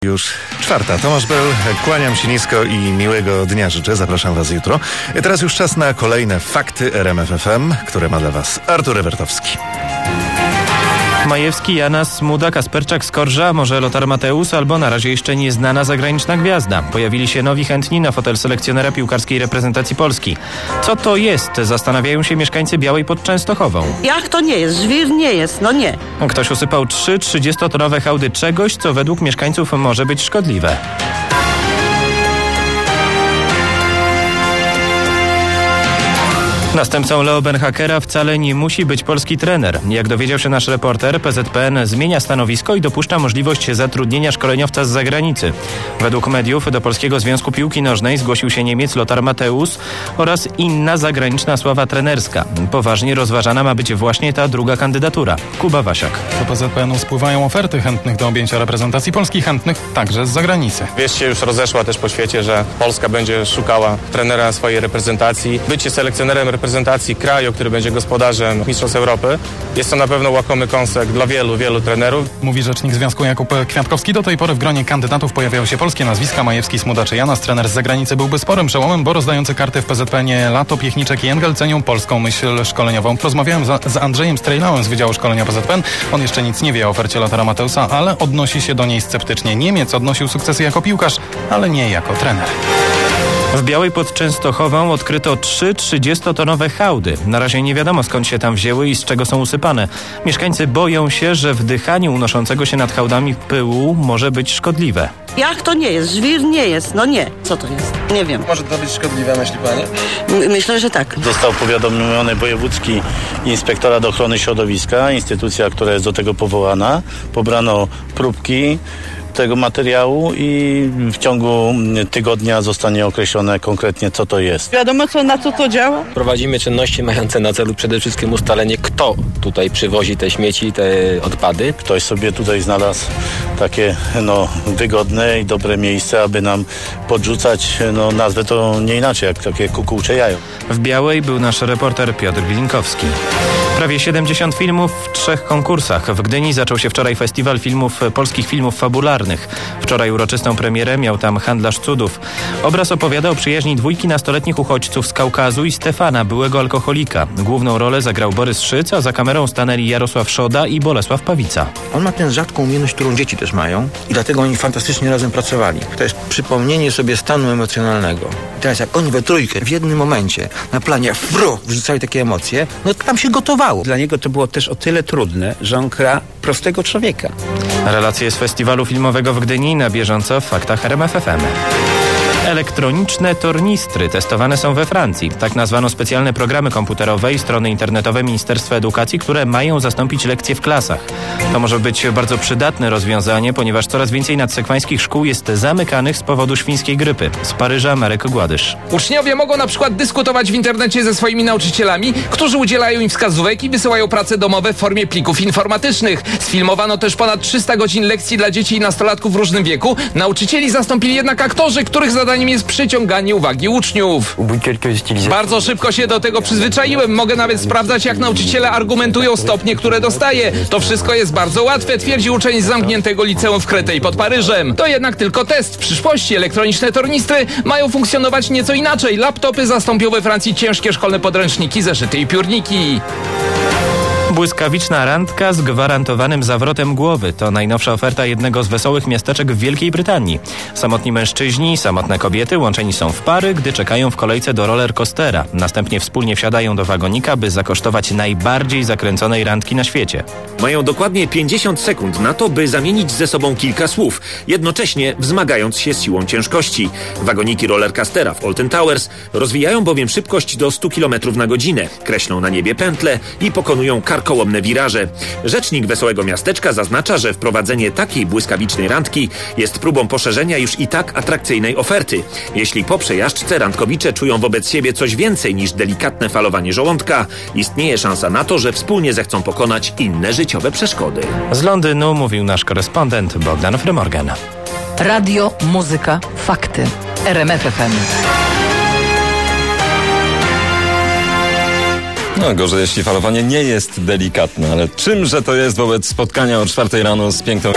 Już czwarta. Tomasz Bel, kłaniam się nisko i miłego dnia życzę. Zapraszam Was jutro. Teraz już czas na kolejne fakty RMF FM, które ma dla Was Artur Ewertowski. Majewski, Janas, Smuda, Kasperczak, Skorża, może Lothar Matthäus albo na razie jeszcze nieznana zagraniczna gwiazda. Pojawili się nowi chętni na fotel selekcjonera piłkarskiej reprezentacji Polski. Co to jest? Zastanawiają się mieszkańcy Białej pod Częstochową. Jak to nie jest? Żwir nie jest, no nie. Ktoś usypał 3 30-tonowe hałdy czegoś, co według mieszkańców może być szkodliwe. Następcą Leo Beenhakera wcale nie musi być polski trener. Jak dowiedział się nasz reporter, PZPN zmienia stanowisko i dopuszcza możliwość zatrudnienia szkoleniowca z zagranicy. Według mediów do Polskiego Związku Piłki Nożnej zgłosił się Niemiec Lothar Matthäus oraz inna zagraniczna sława trenerska. Poważnie rozważana ma być właśnie ta druga kandydatura. Kuba Wasiak. Do PZPN-u spływają oferty chętnych do objęcia reprezentacji Polski, chętnych także z zagranicy. Wieść się już rozeszła też po świecie, że Polska będzie szukała trenera swojej reprezentacji. Bycie selekcjonerem reprezentacji kraju, który będzie gospodarzem Mistrzostw Europy, jest to na pewno łakomy kąsek dla wielu trenerów. Mówi rzecznik Związku Jakub Kwiatkowski. Do tej pory w gronie kandydatów pojawiały się polskie nazwiska: Majewski, Smuda czy Janas. Trener z zagranicy byłby sporym przełomem, bo rozdający karty w PZPN-ie Lato, Piechniczek i Engel cenią polską myśl szkoleniową. Rozmawiałem z Andrzejem Strejlałem z Wydziału Szkolenia PZPN. On jeszcze nic nie wie o ofercie Lothara Matthäusa, ale odnosi się do niej sceptycznie. Niemiec odnosił sukcesy jako piłkarz, ale nie jako trener. W Białej pod Częstochową odkryto 3 30-tonowe hałdy. Na razie nie wiadomo, skąd się tam wzięły i z czego są usypane. Mieszkańcy boją się, że wdychanie unoszącego się nad hałdami pyłu może być szkodliwe. Jak to nie jest? Żwir nie jest, no nie. Co to jest? Nie wiem. Może to być szkodliwe, myśli pani? Myślę, że tak. Został powiadomiony Wojewódzki Inspektorat Ochrony Środowiska, instytucja, która jest do tego powołana. Pobrano próbki tego materiału i w ciągu tygodnia zostanie określone konkretnie, co to jest. Wiadomo, na co to działa? Prowadzimy czynności mające na celu przede wszystkim ustalenie, kto tutaj przywozi te śmieci, te odpady. Ktoś sobie tutaj znalazł takie wygodne i dobre miejsce, aby nam podrzucać, nazwę to nie inaczej, jak takie kukułcze jajo. W Białej był nasz reporter Piotr Wilinkowski. Prawie 70 filmów w 3 konkursach. W Gdyni zaczął się wczoraj festiwal polskich filmów fabularnych. Wczoraj uroczystą premierę miał tam Handlarz Cudów. Obraz opowiada o przyjaźni 2 nastoletnich uchodźców z Kaukazu i Stefana, byłego alkoholika. Główną rolę zagrał Borys Szyc, a za kamerą stanęli Jarosław Szoda i Bolesław Pawica. On ma tę rzadką umiejętność, którą dzieci też mają i dlatego oni fantastycznie razem pracowali. To jest przypomnienie sobie stanu emocjonalnego. I teraz jak oni we trójkę w jednym momencie na planie wrzucali takie emocje, tam się gotowało. Dla niego to było też o tyle trudne, że on gra prostego człowieka. Relacje z festiwalu filmowego w Gdyni na bieżąco w faktach RMF FM. Elektroniczne tornistry testowane są we Francji. Tak nazwano specjalne programy komputerowe i strony internetowe Ministerstwa Edukacji, które mają zastąpić lekcje w klasach. To może być bardzo przydatne rozwiązanie, ponieważ coraz więcej nadsekwańskich szkół jest zamykanych z powodu świńskiej grypy. Z Paryża Marek Gładysz. Uczniowie mogą na przykład dyskutować w internecie ze swoimi nauczycielami, którzy udzielają im wskazówek i wysyłają prace domowe w formie plików informatycznych. Sfilmowano też ponad 300 godzin lekcji dla dzieci i nastolatków w różnym wieku. Nauczycieli zastąpili jednak aktorzy, których zadaniem jest przyciąganie uwagi uczniów. Bardzo szybko się do tego przyzwyczaiłem. Mogę nawet sprawdzać, jak nauczyciele argumentują stopnie, które dostaję. To wszystko jest bardzo łatwe, twierdzi uczeń z zamkniętego liceum w Créteil pod Paryżem. To jednak tylko test. W przyszłości elektroniczne tornistry mają funkcjonować nieco inaczej. Laptopy zastąpią we Francji ciężkie szkolne podręczniki, zeszyty i piórniki. Błyskawiczna randka z gwarantowanym zawrotem głowy. To najnowsza oferta jednego z wesołych miasteczek w Wielkiej Brytanii. Samotni mężczyźni, samotne kobiety łączeni są w pary, gdy czekają w kolejce do rollercoastera. Następnie wspólnie wsiadają do wagonika, by zakosztować najbardziej zakręconej randki na świecie. Mają dokładnie 50 sekund na to, by zamienić ze sobą kilka słów, jednocześnie wzmagając się z siłą ciężkości. Wagoniki rollercoastera w Alton Towers rozwijają bowiem szybkość do 100 km na godzinę, kreślą na niebie pętle i pokonują kołomne wiraże. Rzecznik Wesołego Miasteczka zaznacza, że wprowadzenie takiej błyskawicznej randki jest próbą poszerzenia już i tak atrakcyjnej oferty. Jeśli po przejażdżce randkowicze czują wobec siebie coś więcej niż delikatne falowanie żołądka, istnieje szansa na to, że wspólnie zechcą pokonać inne życiowe przeszkody. Z Londynu mówił nasz korespondent Bogdan Frymorgan. Radio, muzyka, fakty. RMF FM. Gorzej, jeśli falowanie nie jest delikatne, ale czymże to jest wobec spotkania o 4 rano z piękną